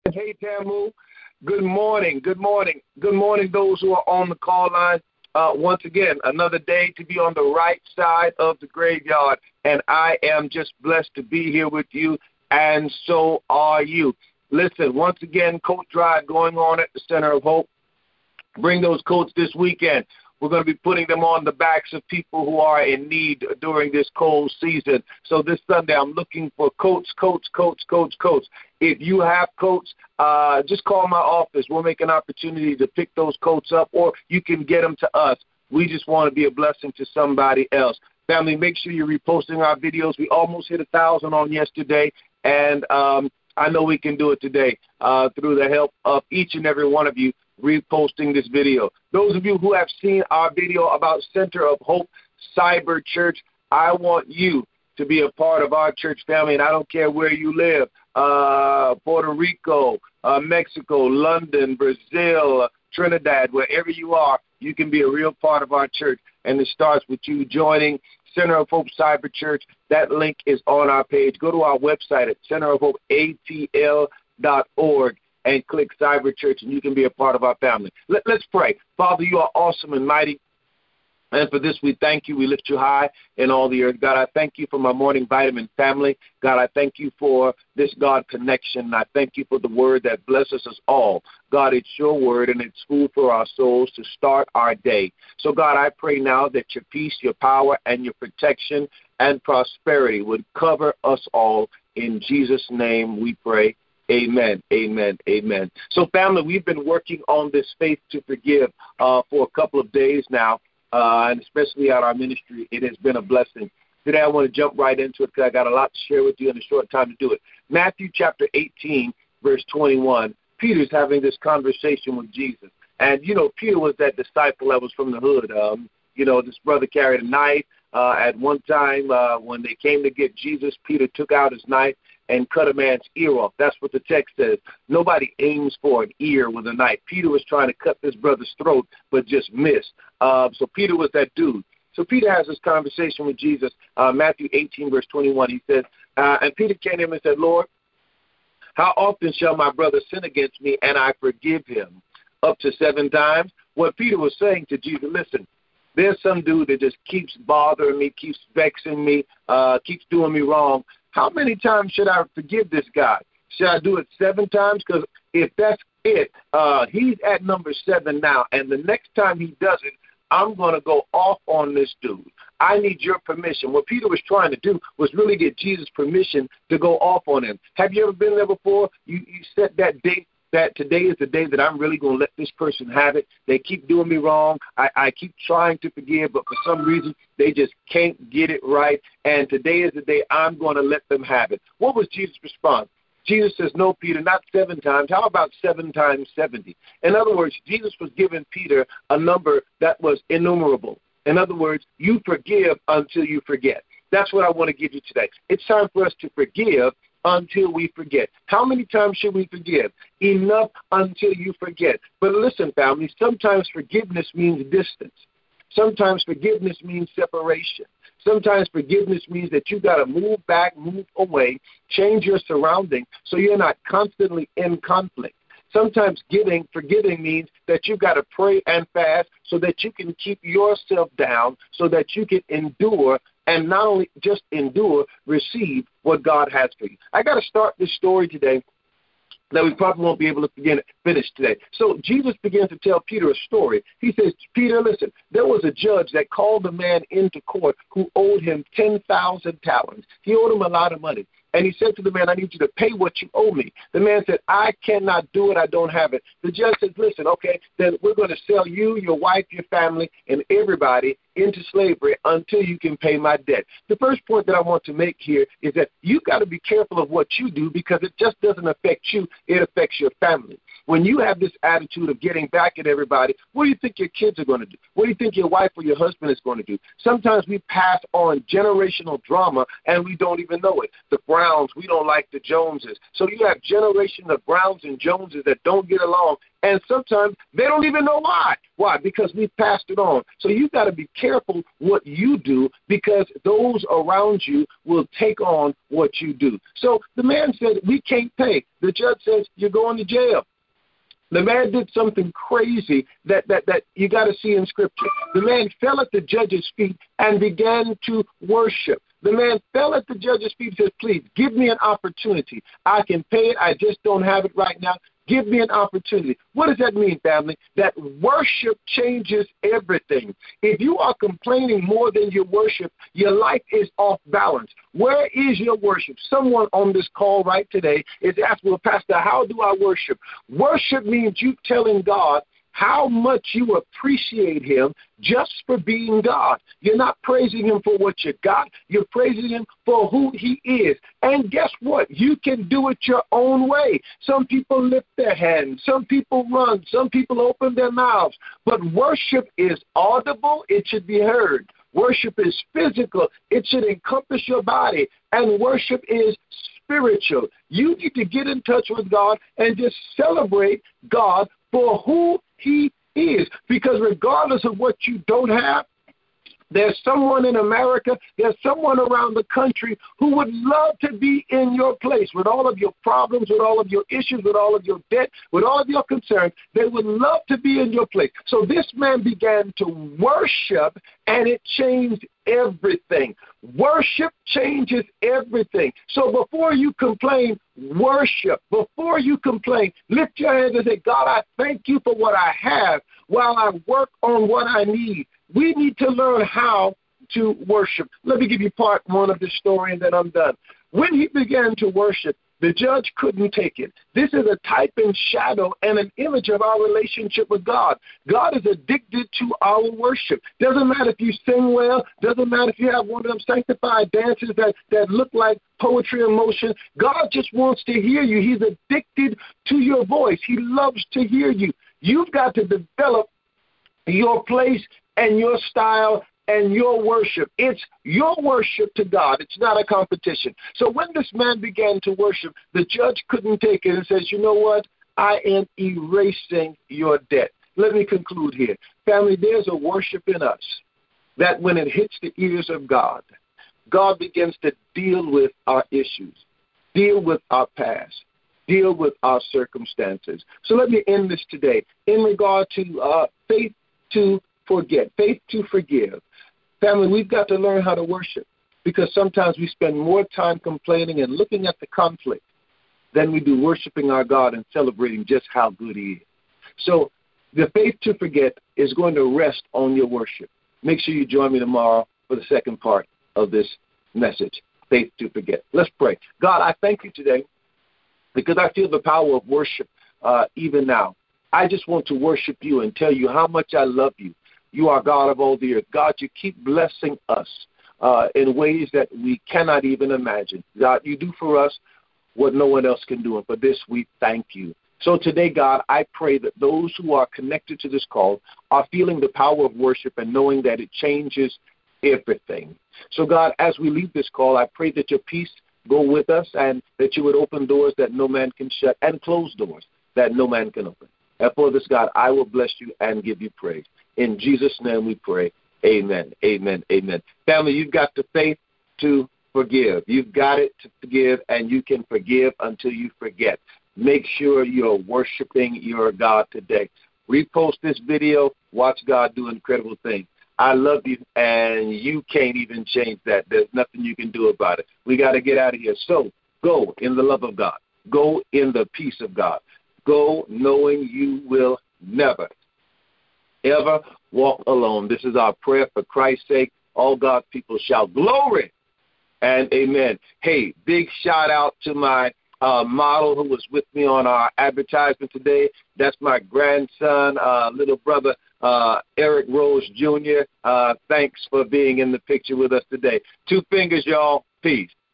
Hey, Tamu. Good morning. Good morning. Good morning, those who are on the call line. Once again, another day to be on the right side of the graveyard. And I am just blessed to be here with you, and so are you. Listen, once again, coat drive going on at the Center of Hope. Bring those coats this weekend. We're going to be putting them on the backs of people who are in need during this cold season. So this Sunday, I'm looking for coats. If you have coats, just call my office. We'll make an opportunity to pick those coats up, or you can get them to us. We just want to be a blessing to somebody else. Family, make sure you're reposting our videos. We almost hit 1,000 on yesterday, and I know we can do it today through the help of each and every one of you reposting this video. Those of you who have seen our video about Center of Hope Cyber Church, I want you to be a part of our church family, and I don't care where you live, Puerto Rico, Mexico, London, Brazil, Trinidad, wherever you are, you can be a real part of our church, and it starts with you joining Center of Hope Cyber Church. That link is on our page. Go to our website at centerofhopeatl.org and click Cyber Church, and you can be a part of our family. Let's pray. Father, you are awesome and mighty, and for this we thank you. We lift you high in all the earth. God, I thank you for my morning vitamin family. God, I thank you for this God connection. I thank you for the word that blesses us all. God, it's your word, and it's food for our souls to start our day. So, God, I pray now that your peace, your power, and your protection and prosperity would cover us all. In Jesus' name we pray. Amen, amen, amen. So, family, we've been working on this faith to forgive for a couple of days now, and especially at our ministry. It has been a blessing. Today I want to jump right into it because I got a lot to share with you in a short time to do it. Matthew chapter 18, verse 21, Peter's having this conversation with Jesus. And, Peter was that disciple that was from the hood. This brother carried a knife. At one time, when they came to get Jesus, Peter took out his knife and cut a man's ear off. That's what the text says. Nobody aims for an ear with a knife. Peter was trying to cut this brother's throat, but just missed. So Peter was that dude. So Peter has this conversation with Jesus, Matthew 18, verse 21. He says, and Peter came to him and said, Lord, how often shall my brother sin against me and I forgive him? Up to 7 times? What Peter was saying to Jesus, listen, there's some dude that just keeps bothering me, keeps vexing me, keeps doing me wrong. How many times should I forgive this guy? Should I do it 7 times? Because if that's it, he's at number 7 now, and the next time he does it, I'm going to go off on this dude. I need your permission. What Peter was trying to do was really get Jesus' permission to go off on him. Have you ever been there before? You set that date that today is the day that I'm really going to let this person have it. They keep doing me wrong. I keep trying to forgive, but for some reason they just can't get it right. And today is the day I'm going to let them have it. What was Jesus' response? Jesus says, no, Peter, not 7 times. How about 7 times 70? In other words, Jesus was giving Peter a number that was innumerable. In other words, you forgive until you forget. That's what I want to give you today. It's time for us to forgive until we forget. How many times should we forgive? Enough until you forget. But listen, family, sometimes forgiveness means distance. Sometimes forgiveness means separation. Sometimes forgiveness means that you got to move back, move away, change your surroundings so you're not constantly in conflict. Sometimes forgiving means that you got to pray and fast so that you can keep yourself down so that you can endure, and not only just endure, receive what God has for you. I got to start this story today that we probably won't be able to finish today. So Jesus begins to tell Peter a story. He says, Peter, listen, there was a judge that called a man into court who owed him 10,000 talents. He owed him a lot of money. And he said to the man, I need you to pay what you owe me. The man said, I cannot do it. I don't have it. The judge said, listen, okay, then we're going to sell you, your wife, your family, and everybody into slavery until you can pay my debt. The first point that I want to make here is that you got to be careful of what you do because it just doesn't affect you. It affects your family. When you have this attitude of getting back at everybody, what do you think your kids are going to do? What do you think your wife or your husband is going to do? Sometimes we pass on generational drama and we don't even know it. The Browns, we don't like the Joneses. So you have generation of Browns and Joneses that don't get along, And sometimes they don't even know why. Why? Because we passed it on. So you've got to be careful what you do, because those around you will take on what you do. So the man said, we can't pay. The judge says, you're going to jail. The man did something crazy that you got to see in Scripture. The man fell at the judge's feet and began to worship. The man fell at the judge's feet and said, please, give me an opportunity. I can pay it. I just don't have it right now. Give me an opportunity. What does that mean, family? That worship changes everything. If you are complaining more than your worship, your life is off balance. Where is your worship? Someone on this call right today is asking, well, Pastor, how do I worship? Worship means you telling God how much you appreciate him just for being God. You're not praising him for what you got. You're praising him for who he is. And guess what? You can do it your own way. Some people lift their hands. Some people run. Some people open their mouths. But worship is audible. It should be heard. Worship is physical. It should encompass your body. And worship is spiritual. You need to get in touch with God and just celebrate God for who he is. Because regardless of what you don't have, there's someone in America, there's someone around the country who would love to be in your place with all of your problems, with all of your issues, with all of your debt, with all of your concerns. They would love to be in your place. So this man began to worship, and it changed everything. Worship changes everything. So before you complain, worship. Before you complain, lift your hands and say, God, I thank you for what I have while I work on what I need. We need to learn how to worship. Let me give you part one of the story, and then I'm done. When he began to worship, the judge couldn't take it. This is a type and shadow and an image of our relationship with God. God is addicted to our worship. Doesn't matter if you sing well. Doesn't matter if you have one of them sanctified dances that look like poetry in motion. God just wants to hear you. He's addicted to your voice. He loves to hear you. You've got to develop your place and your style and your worship. It's your worship to God. It's not a competition. So when this man began to worship, the judge couldn't take it and says, you know what? I am erasing your debt. Let me conclude here. Family, there's a worship in us that when it hits the ears of God, God begins to deal with our issues, deal with our past, deal with our circumstances. So let me end this today in regard to faith to forget, faith to forgive. Family, we've got to learn how to worship, because sometimes we spend more time complaining and looking at the conflict than we do worshiping our God and celebrating just how good he is. So the faith to forget is going to rest on your worship. Make sure you join me tomorrow for the second part of this message, faith to forget. Let's pray. God, I thank you today because I feel the power of worship even now. I just want to worship you and tell you how much I love you. You are God of all the earth. God, you keep blessing us in ways that we cannot even imagine. God, you do for us what no one else can do, and for this we thank you. So today, God, I pray that those who are connected to this call are feeling the power of worship and knowing that it changes everything. So, God, as we leave this call, I pray that your peace go with us and that you would open doors that no man can shut and close doors that no man can open. And for this, God, I will bless you and give you praise. In Jesus' name we pray. Amen, amen, amen. Family, you've got the faith to forgive. You've got it to forgive, and you can forgive until you forget. Make sure you're worshiping your God today. Repost this video. Watch God do incredible things. I love you, and you can't even change that. There's nothing you can do about it. We got to get out of here. So go in the love of God. Go in the peace of God. Go knowing you will never, ever walk alone. This is our prayer for Christ's sake. All God's people shout glory and amen. Hey, big shout out to my model who was with me on our advertisement today. That's my grandson, little brother, Eric Rose Jr. Thanks for being in the picture with us today. 2 fingers, y'all. Peace.